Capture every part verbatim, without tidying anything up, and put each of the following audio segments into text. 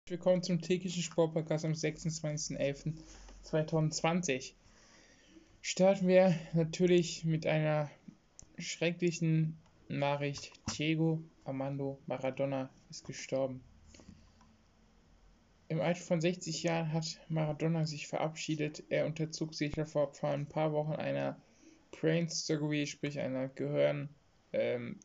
Willkommen zum täglichen Sportpodcast am sechsundzwanzigsten elften zweitausendzwanzig. Starten wir natürlich mit einer schrecklichen Nachricht. Diego Armando Maradona ist gestorben. Im Alter von sechzig Jahren hat Maradona sich verabschiedet. Er unterzog sich vor ein paar Wochen einer Brain Surgery, sprich einer Gehirn, ähm,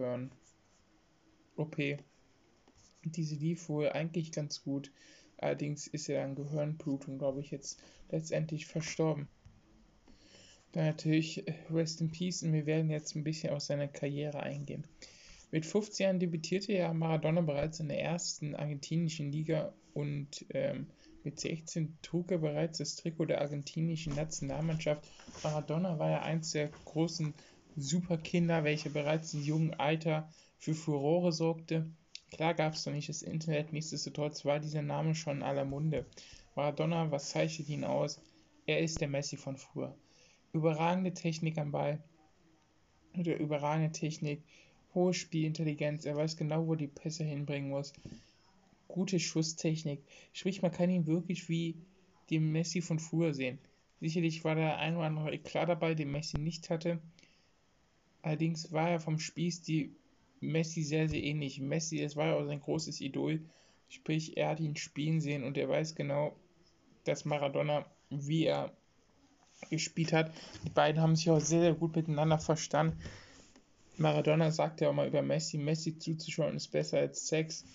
Gehirn-O P. Diese lief wohl eigentlich ganz gut, allerdings ist er an Gehirnblutung, glaube ich, jetzt letztendlich verstorben. Dann natürlich Rest in Peace, und wir werden jetzt ein bisschen auf seine Karriere eingehen. Mit fünfzehn Jahren debütierte ja Maradona bereits in der ersten argentinischen Liga und ähm, mit sechzehn trug er bereits das Trikot der argentinischen Nationalmannschaft. Maradona war ja eins der großen Superkinder, welcher bereits im jungen Alter für Furore sorgte. Klar gab es noch nicht das Internet, nichtsdestotrotz war dieser Name schon in aller Munde. Maradona, was zeichnet ihn aus? Er ist der Messi von früher. Überragende Technik am Ball, oder überragende Technik, hohe Spielintelligenz, er weiß genau, wo die Pässe hinbringen muss, gute Schusstechnik, sprich man kann ihn wirklich wie den Messi von früher sehen. Sicherlich war der ein oder andere Eklat dabei, den Messi nicht hatte, allerdings war er vom Spielstil Messi sehr, sehr ähnlich. Messi, es war ja auch sein großes Idol, sprich er hat ihn spielen sehen und er weiß genau, dass Maradona, wie er gespielt hat, die beiden haben sich auch sehr, sehr gut miteinander verstanden. Maradona sagt ja auch mal über Messi, Messi zuzuschauen ist besser als Sex.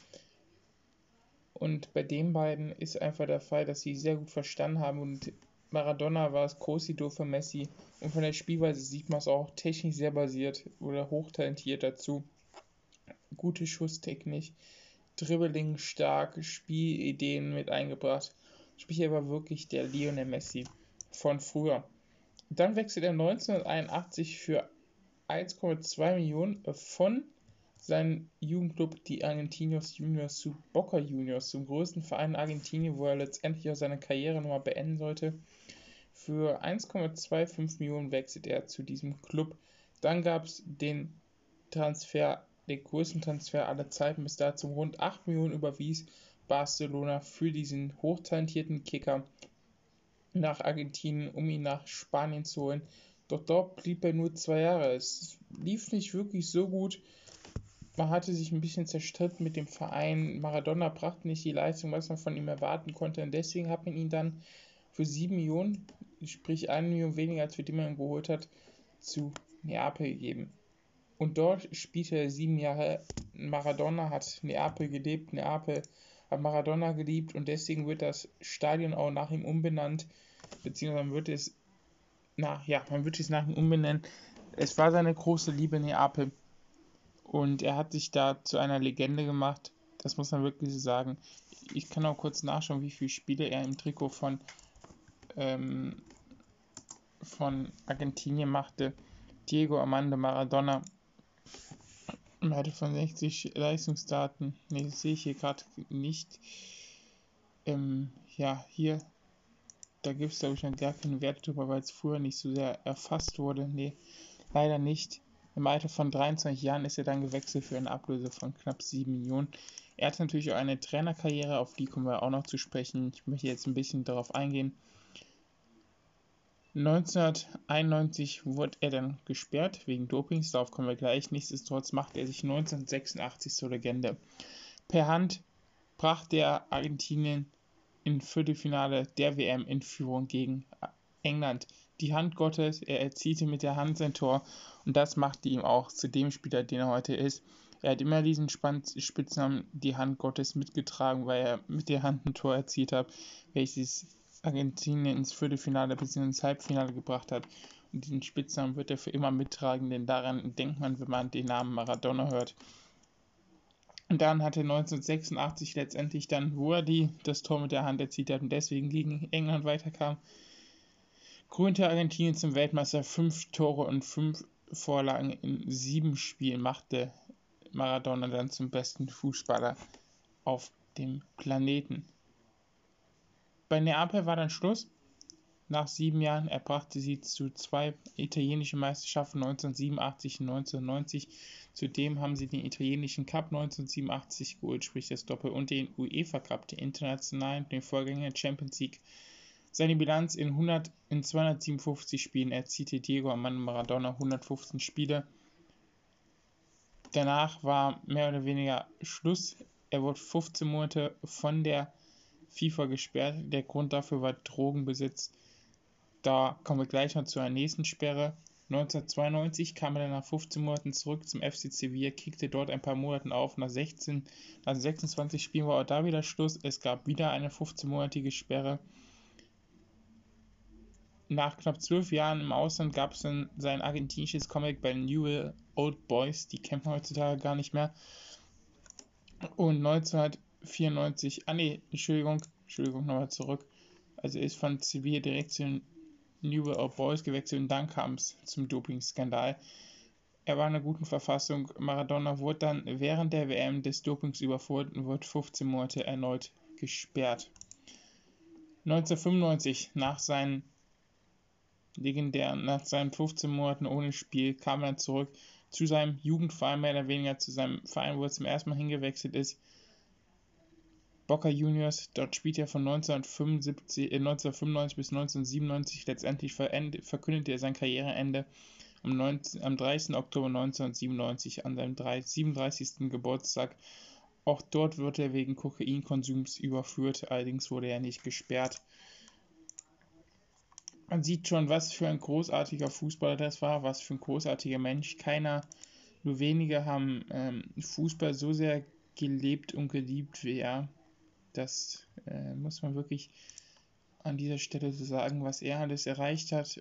Und bei den beiden ist einfach der Fall, dass sie sehr gut verstanden haben und Maradona war das Großidol für Messi und von der Spielweise sieht man es auch, technisch sehr basiert oder hochtalentiert dazu. Gute Schusstechnik, Dribbling stark, Spielideen mit eingebracht. Sprich, er war wirklich der Lionel Messi von früher. Dann wechselt er neunzehnhunderteinundachtzig für eins Komma zwei Millionen von seinem Jugendclub, die Argentinos Juniors, zu Boca Juniors, zum größten Verein in Argentinien, wo er letztendlich auch seine Karriere nochmal beenden sollte. Für eins Komma fünfundzwanzig Millionen wechselt er zu diesem Club. Dann gab es den Transfer, den größten Transfer aller Zeiten, bis dazu rund acht Millionen überwies Barcelona für diesen hochtalentierten Kicker nach Argentinien, um ihn nach Spanien zu holen. Doch dort blieb er nur zwei Jahre. Es lief nicht wirklich so gut. Man hatte sich ein bisschen zerstritten mit dem Verein. Maradona brachte nicht die Leistung, was man von ihm erwarten konnte. Und deswegen hat man ihn dann für sieben Millionen, sprich eine Million weniger, als für die man ihn geholt hat, zu Neapel gegeben. Und dort spielte er sieben Jahre. Maradona hat Neapel gelebt, Neapel hat Maradona geliebt und deswegen wird das Stadion auch nach ihm umbenannt, beziehungsweise man wird es nach, ja, man wird es nach ihm umbenennen. Es war seine große Liebe Neapel und er hat sich da zu einer Legende gemacht, das muss man wirklich so sagen. Ich kann auch kurz nachschauen, wie viele Spiele er im Trikot von, ähm, von Argentinien machte. Diego Armando Maradona im Alter von sechzig Leistungsdaten, ne, das sehe ich hier gerade nicht. Ähm, ja, hier, da gibt es glaube ich noch gar keinen Wert drüber, weil es früher nicht so sehr erfasst wurde. Ne, leider nicht. Im Alter von dreiundzwanzig Jahren ist er dann gewechselt für eine Ablöse von knapp sieben Millionen. Er hat natürlich auch eine Trainerkarriere, auf die kommen wir auch noch zu sprechen. Ich möchte jetzt ein bisschen darauf eingehen. neunzehnhunderteinundneunzig wurde er dann gesperrt wegen Dopings, darauf kommen wir gleich. Nichtsdestotrotz machte er sich neunzehnhundertsechsundachtzig zur Legende. Per Hand brachte er Argentinien im Viertelfinale der W M in Führung gegen England. Die Hand Gottes, er erzielte mit der Hand sein Tor und das machte ihm auch zu dem Spieler, den er heute ist. Er hat immer diesen Spitznamen die Hand Gottes mitgetragen, weil er mit der Hand ein Tor erzielt hat, welches Argentinien ins Viertelfinale bzw. ins Halbfinale gebracht hat. Und diesen Spitznamen wird er für immer mittragen, denn daran denkt man, wenn man den Namen Maradona hört. Und dann hat er neunzehnhundertsechsundachtzig letztendlich dann, wo er die, das Tor mit der Hand erzielt hat und deswegen gegen England weiterkam, krönte Argentinien zum Weltmeister. Fünf Tore und fünf Vorlagen in sieben Spielen machte Maradona dann zum besten Fußballer auf dem Planeten. Bei Neapel war dann Schluss. nach sieben Jahren. Er brachte sie zu zwei italienischen Meisterschaften neunzehnhundertsiebenundachtzig und neunzehnhundertneunzig. Zudem haben sie den italienischen Cup neunzehnhundertsiebenundachtzig geholt, sprich das Doppel, und den UEFA Cup, den internationalen, den Vorgänger Champions League. Seine Bilanz in, hundert, in zweihundertsiebenundfünfzig Spielen erzielte Diego Armando Maradona hundertfünfzehn Spiele. Danach war mehr oder weniger Schluss. Er wurde fünfzehn Monate von der FIFA gesperrt. Der Grund dafür war Drogenbesitz. Da kommen wir gleich noch zu einer nächsten Sperre. neunzehnhundertzweiundneunzig kam er dann nach fünfzehn Monaten zurück zum F C Sevilla, kickte dort ein paar Monate auf. Nach sechzehn, also sechsundzwanzig Spielen war auch da wieder Schluss. Es gab wieder eine fünfzehnmonatige Sperre. Nach knapp zwölf Jahren im Ausland gab es dann sein argentinisches Comeback bei Newell's Old Boys. Die kennt man heutzutage gar nicht mehr. Und neunzehnhundertvierundneunzig, ah ne, Entschuldigung, Entschuldigung, nochmal zurück. Also er ist von Sevilla direkt zu den Newell's Old Boys gewechselt und dann kam es zum Dopingskandal. Er war in einer guten Verfassung. Maradona wurde dann während der W M des Dopings überführt und wurde fünfzehn Monate erneut gesperrt. neunzehnhundertfünfundneunzig, nach seinen legendären, nach seinen fünfzehn Monaten ohne Spiel, kam er dann zurück zu seinem Jugendverein, mehr oder weniger zu seinem Verein, wo er zum ersten Mal hingewechselt ist. Boca Juniors, dort spielt er von neunzehnhundertfünfundsiebzig, äh, neunzehnhundertfünfundneunzig bis neunzehnhundertsiebenundneunzig. Letztendlich verkündete er sein Karriereende am, neunzehnten, am dreißigsten Oktober neunzehnhundertsiebenundneunzig an seinem siebenunddreißigsten Geburtstag. Auch dort wird er wegen Kokainkonsums überführt, allerdings wurde er nicht gesperrt. Man sieht schon, was für ein großartiger Fußballer das war, was für ein großartiger Mensch. Keiner, nur wenige haben ähm, Fußball so sehr gelebt und geliebt wie er. Das äh, muss man wirklich an dieser Stelle so sagen, was er alles erreicht hat.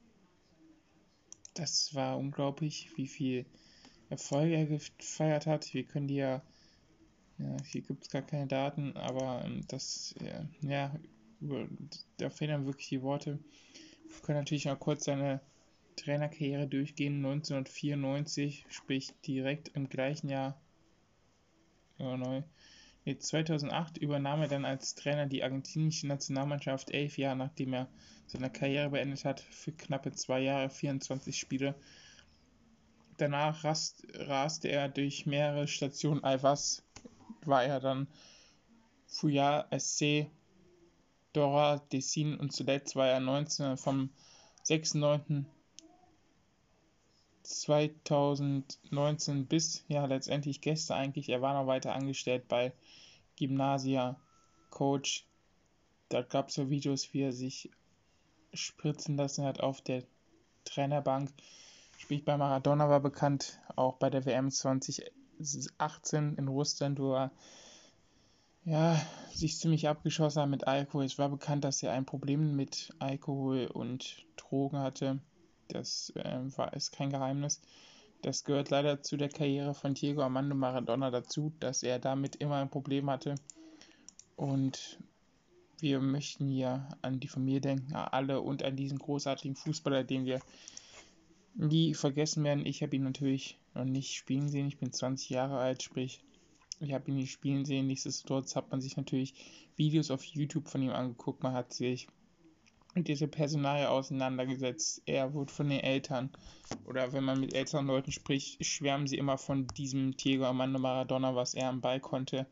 Das war unglaublich, wie viel Erfolg er gefeiert hat. Wir können die ja, ja hier gibt es gar keine Daten, aber ähm, das, äh, ja, über, da fehlen dann wirklich die Worte. Wir können natürlich noch kurz seine Trainerkarriere durchgehen. neunzehnhundertvierundneunzig, sprich direkt im gleichen Jahr, ja, neu. zweitausendacht übernahm er dann als Trainer die argentinische Nationalmannschaft, elf Jahre nachdem er seine Karriere beendet hat, für knappe zwei Jahre, vierundzwanzig Spiele. Danach rast, raste er durch mehrere Stationen. Alvas war er dann, Fuyar, S C, Dora, Dessin und zuletzt war er neunzehn, vom sechsten neunten zweitausendneunzehn bis, ja, letztendlich gestern eigentlich, er war noch weiter angestellt bei Gimnasia Coach. Da gab es so Videos, wie er sich spritzen lassen hat auf der Trainerbank. Sprich, bei Maradona war bekannt, auch bei der W M zweitausendachtzehn in Russland, wo er ja, sich ziemlich abgeschossen hat mit Alkohol. Es war bekannt, dass er ein Problem mit Alkohol und Drogen hatte. Das äh, war, ist kein Geheimnis. Das gehört leider zu der Karriere von Diego Armando Maradona dazu, dass er damit immer ein Problem hatte. Und wir möchten hier an die Familie denken, an alle und an diesen großartigen Fußballer, den wir nie vergessen werden. Ich habe ihn natürlich noch nicht spielen sehen. Ich bin zwanzig Jahre alt, sprich, ich habe ihn nicht spielen sehen. Nichtsdestotrotz hat man sich natürlich Videos auf YouTube von ihm angeguckt. Man hat sich mit dieser Personalie auseinandergesetzt. Er wurde von den Eltern, oder wenn man mit älteren Leuten spricht, schwärmen sie immer von diesem Diego Armando Maradona, was er am Ball konnte.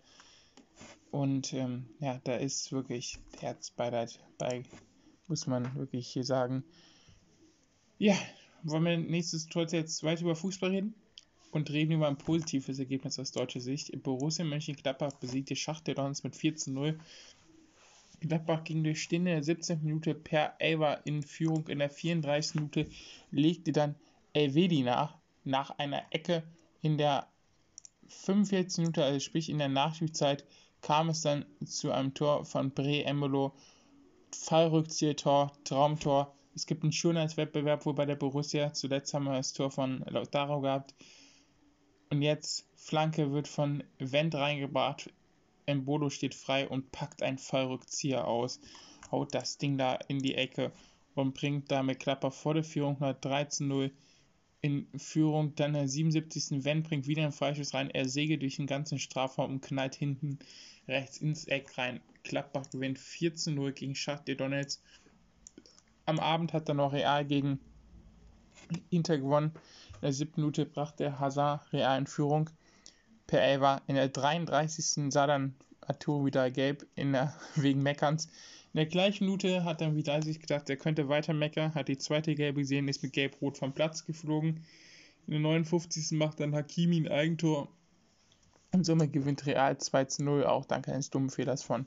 Und ähm, ja, da ist wirklich Herzbeileid bei, muss man wirklich hier sagen. Ja, wollen wir nichtsdestotrotz jetzt weiter über Fußball reden und reden über ein positives Ergebnis aus deutscher Sicht. Borussia Mönchengladbach besiegte Schachter Donetsk mit vier zu null. Gladbach ging durch Stinde in der siebzehnten Minute per Elber in Führung. In der vierunddreißigsten Minute legte dann Elvedi nach, nach einer Ecke. In der fünfundvierzigsten Minute, also sprich in der Nachspielzeit, kam es dann zu einem Tor von Bre Embolo. Fallrückzieher-Tor, Traumtor. Es gibt einen Schönheitswettbewerb, wo bei der Borussia, zuletzt haben wir das Tor von Lautaro gehabt. Und jetzt Flanke wird von Wendt reingebracht. Embolo steht frei und packt einen Fallrückzieher aus, haut das Ding da in die Ecke und bringt damit Gladbach vor der Führung nach drei zu null in Führung. Dann der siebenundsiebzigsten Wendt bringt wieder einen Freischuss rein, er segelt durch den ganzen Strafraum und knallt hinten rechts ins Eck rein. Gladbach gewinnt vier zu null gegen Schachtar Donetsk. am Abend hat dann noch Real gegen Inter gewonnen. In der siebten Minute brachte Hazard Real in Führung per Elfer. In der dreiunddreißigsten sah dann Arturo Vidal gelb in der, wegen Meckerns. In der gleichen Minute hat dann Vidal sich gedacht, er könnte weiter meckern, hat die zweite gelbe gesehen, ist mit Gelb-Rot vom Platz geflogen. In der neunundfünfzigsten macht dann Hakimi ein Eigentor und somit gewinnt Real zwei zu null, auch dank eines dummen Fehlers von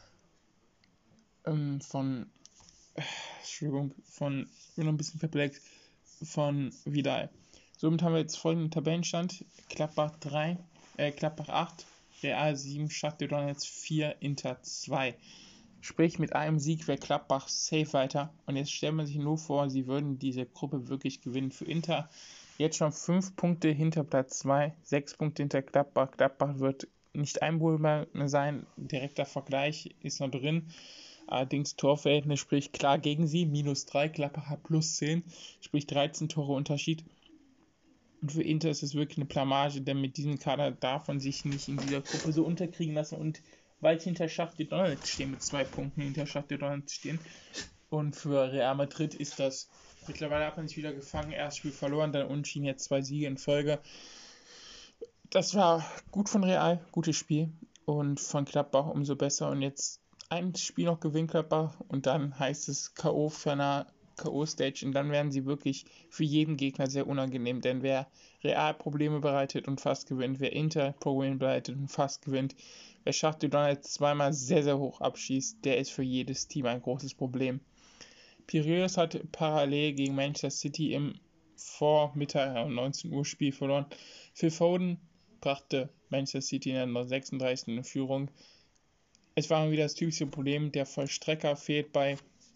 ähm, von äh, Entschuldigung, von, ich bin noch ein bisschen perplex, von Vidal. Somit haben wir jetzt folgenden Tabellenstand: Gladbach drei, äh, Gladbach acht, Real sieben, Shakhtar Donetsk vier, Inter zwei. Sprich, mit einem Sieg wäre Gladbach safe weiter. Und jetzt stellt man sich nur vor, sie würden diese Gruppe wirklich gewinnen. Für Inter jetzt schon fünf Punkte hinter Platz zwei, sechs Punkte hinter Gladbach. Gladbach wird nicht einholbar sein. Direkter Vergleich ist noch drin. Allerdings Torverhältnis spricht klar gegen sie. minus drei, Gladbach hat plus zehn, sprich dreizehn Tore Unterschied. Und für Inter ist es wirklich eine Blamage, denn mit diesem Kader darf man sich nicht in dieser Gruppe so unterkriegen lassen und weit hinter Shakhtar Donetsk stehen, mit zwei Punkten hinter Shakhtar Donetsk stehen. Und für Real Madrid ist das, mittlerweile hat man sich wieder gefangen, erstes Spiel verloren, dann unentschieden, jetzt zwei Siege in Folge. Das war gut von Real, gutes Spiel, und von Gladbach umso besser. Und jetzt ein Spiel noch gewinnt Gladbach und dann heißt es K O ferner K O-Stage, und dann werden sie wirklich für jeden Gegner sehr unangenehm, denn wer Real Probleme bereitet und fast gewinnt, wer Inter Probleme bereitet und fast gewinnt, wer Shakhtar Donetsk zweimal sehr, sehr hoch abschießt, der ist für jedes Team ein großes Problem. Piraeus hat parallel gegen Manchester City im Vormittag um neunzehn Uhr Spiel verloren. Phil Foden brachte Manchester City in der sechsunddreißigsten in Führung. Es war mal wieder das typische Problem, der Vollstrecker fehlt bei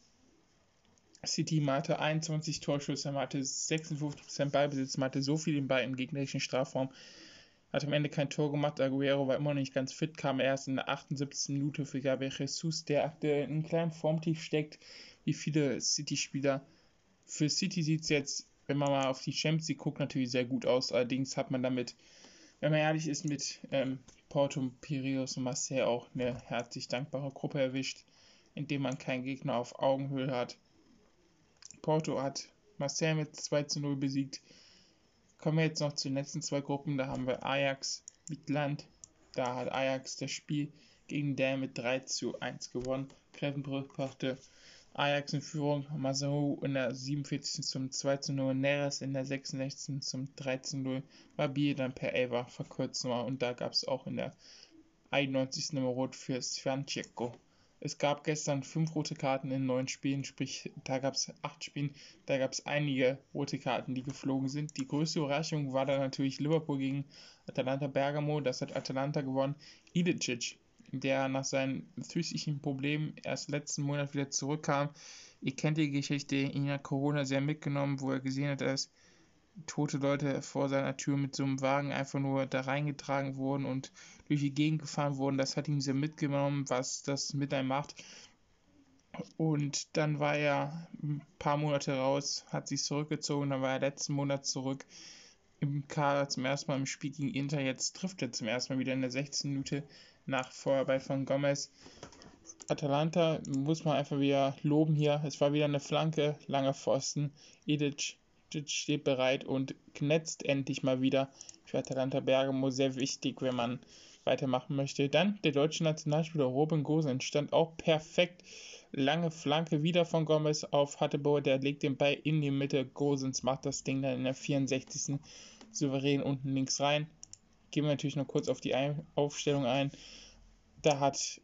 City. Man hatte einundzwanzig Torschüsse, man hatte sechsundfünfzig Prozent Ballbesitz, man hatte so viel den Ball im gegnerischen Strafraum, hat am Ende kein Tor gemacht. Aguero war immer noch nicht ganz fit, kam erst in der achtundsiebzigsten Minute für Gabriel Jesus, der aktuell in einem kleinen Formtief steckt, wie viele City-Spieler. Für City sieht es jetzt, wenn man mal auf die Champions League guckt, natürlich sehr gut aus. Allerdings hat man damit, wenn man ehrlich ist, mit ähm, Porto, Piraeus und Marseille auch eine herzlich dankbare Gruppe erwischt, indem man keinen Gegner auf Augenhöhe hat. Porto hat Marseille mit zwei zu null besiegt. Kommen wir jetzt noch zu den letzten zwei Gruppen. Da haben wir Ajax, Midland. Da hat Ajax das Spiel gegen Dell mit drei zu eins gewonnen. Grevenbroich brachte Ajax in Führung, Mazemou in der siebenundvierzigsten zum zwei zu null, Neres in der sechsundsechzigsten zum drei zu null, Babi dann per Elfer verkürzt nochmal, und da gab es auch in der einundneunzigsten Nummer Rot für Svianchenko. Es gab gestern fünf rote Karten in neun Spielen, sprich da gab es acht Spielen, da gab es einige rote Karten, die geflogen sind. Die größte Überraschung war dann natürlich Liverpool gegen Atalanta Bergamo, das hat Atalanta gewonnen. Ilicic, der nach seinen physischen Problemen erst letzten Monat wieder zurückkam. Ihr kennt die Geschichte, ihn hat Corona sehr mitgenommen, wo er gesehen hat, dass tote Leute vor seiner Tür mit so einem Wagen einfach nur da reingetragen wurden und durch die Gegend gefahren wurden. Das hat ihn sehr mitgenommen, was das mit einem macht. Und dann war er ein paar Monate raus, hat sich zurückgezogen, dann war er letzten Monat zurück im Kader zum ersten Mal im Spiel gegen Inter. Jetzt trifft er zum ersten Mal wieder in der sechzehnten Minute nach Vorarbeit von Gomez. Atalanta muss man einfach wieder loben hier. Es war wieder eine Flanke, langer Pfosten. Edic steht bereit und knetzt endlich mal wieder für Atalanta Bergamo. Sehr wichtig, wenn man weitermachen möchte. Dann der deutsche Nationalspieler Robin Gosens stand auch perfekt. Lange Flanke wieder von Gomez auf Hateboer, der legt den Ball in die Mitte. Gosens macht das Ding dann in der vierundsechzigsten souverän unten links rein. Gehen wir natürlich noch kurz auf die Aufstellung ein. Da hat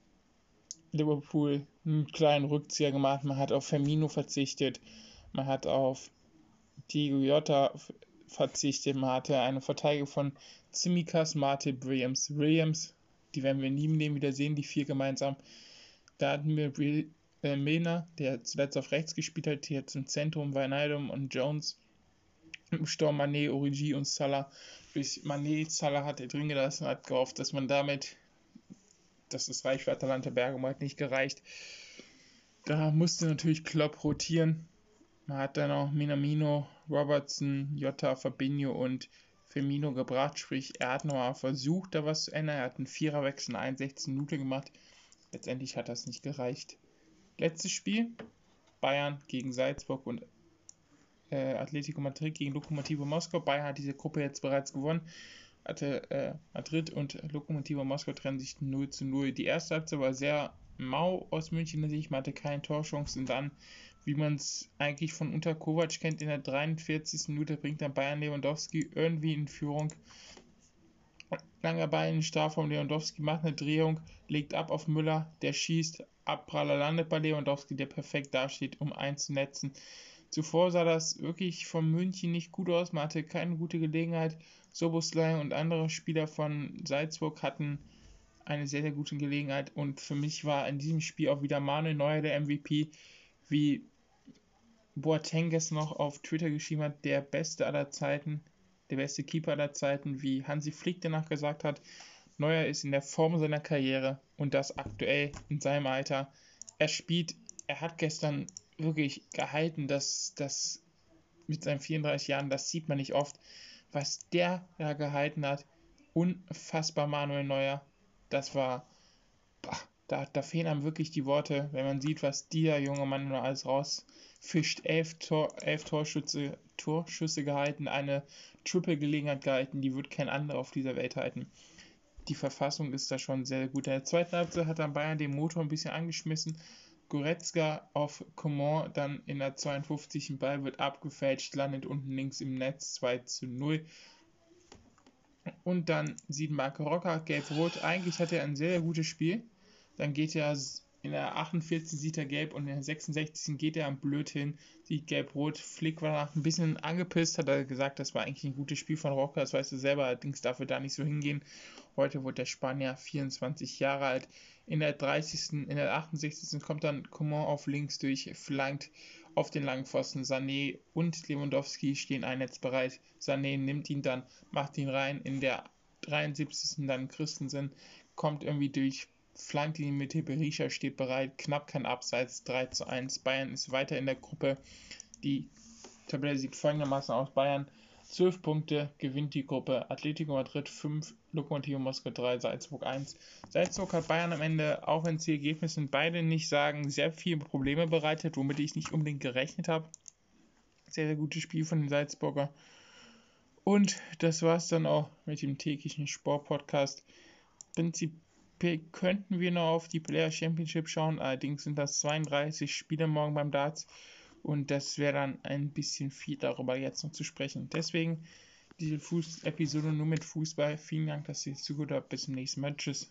Liverpool einen kleinen Rückzieher gemacht. Man hat auf Firmino verzichtet. Man hat auf Diego Jota verzichtet. Man hatte eine Verteidigung von Tsimikas, Matip, Williams. Williams, die werden wir nie mehr wieder sehen, die vier gemeinsam. Da hatten wir äh, Milner, der zuletzt auf rechts gespielt hat, hier zum Zentrum, Wijnaldum und Jones. Im Sturm Mané, Origi und Salah. Durch Mané, Salah hat er drin gelassen, hat gehofft, dass man damit, dass das Reich für Atalanta Bergamo hat nicht gereicht. Da musste natürlich Klopp rotieren. Man hat dann auch Minamino, Robertson, Jota, Fabinho und Firmino gebracht, sprich er hat nochmal versucht, da was zu ändern. Er hat einen Viererwechsel in einundsechzig Minuten gemacht. Letztendlich hat das nicht gereicht. Letztes Spiel, Bayern gegen Salzburg und äh, Atletico Madrid gegen Lokomotive Moskau. Bayern hat diese Gruppe jetzt bereits gewonnen. Hatte äh, Madrid und Lokomotive Moskau trennen sich null zu null. Die erste Halbzeit war sehr mau aus Münchner Sicht, man hatte keine Torchancen. Dann, wie man es eigentlich von unter Kovac kennt, in der dreiundvierzigsten Minute bringt dann Bayern Lewandowski irgendwie in Führung. Langer Ball in den Strafraum, Lewandowski macht eine Drehung, legt ab auf Müller, der schießt, Abpraller landet bei Lewandowski, der perfekt dasteht, um einzunetzen. Zuvor sah das wirklich von München nicht gut aus, man hatte keine gute Gelegenheit. Szoboszlai und andere Spieler von Salzburg hatten eine sehr, sehr gute Gelegenheit und für mich war in diesem Spiel auch wieder Manuel Neuer der M V P, wie Boateng es noch auf Twitter geschrieben hat, der beste aller Zeiten, der beste Keeper aller Zeiten, wie Hansi Flick danach gesagt hat. Neuer ist in der Form seiner Karriere und das aktuell in seinem Alter. Er spielt, er hat gestern wirklich gehalten, dass das mit seinen vierunddreißig Jahren, das sieht man nicht oft, was der da gehalten hat. Unfassbar, Manuel Neuer. Das war, boah, da, da fehlen einem wirklich die Worte, wenn man sieht, was dieser junge Mann nur alles rausfischt. Elf, Tor, elf Torschüsse, Torschüsse gehalten, eine Triple-Gelegenheit gehalten, die wird kein anderer auf dieser Welt halten. Die Verfassung ist da schon sehr gut. In der zweiten Halbzeit hat dann Bayern den Motor ein bisschen angeschmissen. Goretzka auf Coman, dann in der zweiundfünfzigsten Ball wird abgefälscht, landet unten links im Netz, zwei zu null. Und dann sieht Marco Rocker gelb-rot. Eigentlich hat er ein sehr, sehr gutes Spiel. Dann geht er in der achtundvierzigsten sieht er gelb und in der sechsundsechzigsten geht er am blöd hin, sieht gelb-rot. Flick war danach ein bisschen angepisst, hat er gesagt, das war eigentlich ein gutes Spiel von Rocker, das weißt du selber, allerdings darf er da nicht so hingehen. Heute wurde der Spanier vierundzwanzig Jahre alt. In der dreißigsten, in der achtundsechzigsten kommt dann Coman auf links durch, flankt auf den langen Pfosten. Sané und Lewandowski stehen ein Netz bereit. Sané nimmt ihn dann, macht ihn rein. In der dreiundsiebzigsten dann Christensen, kommt irgendwie durch, flankt in die Mitte, Berisha steht bereit, knapp kein Abseits, drei zu eins. Bayern ist weiter in der Gruppe. Die Tabelle sieht folgendermaßen aus: Bayern zwölf Punkte, gewinnt die Gruppe, Atletico Madrid fünf, Lokomotive Moskau drei, Salzburg eins. Salzburg hat Bayern am Ende, auch wenn es die Ergebnisse beide nicht sagen, sehr viele Probleme bereitet, womit ich nicht unbedingt gerechnet habe. Sehr, sehr gutes Spiel von den Salzburger. Und das war es dann auch mit dem täglichen Sport-Podcast. Prinzipiell könnten wir noch auf die Player Championship schauen, allerdings sind das zweiunddreißig Spiele morgen beim Darts. Und das wäre dann ein bisschen viel, darüber jetzt noch zu sprechen. Deswegen diese Fuß- Episode nur mit Fußball. Vielen Dank, dass ihr zugehört habt. Bis zum nächsten Mal. Tschüss.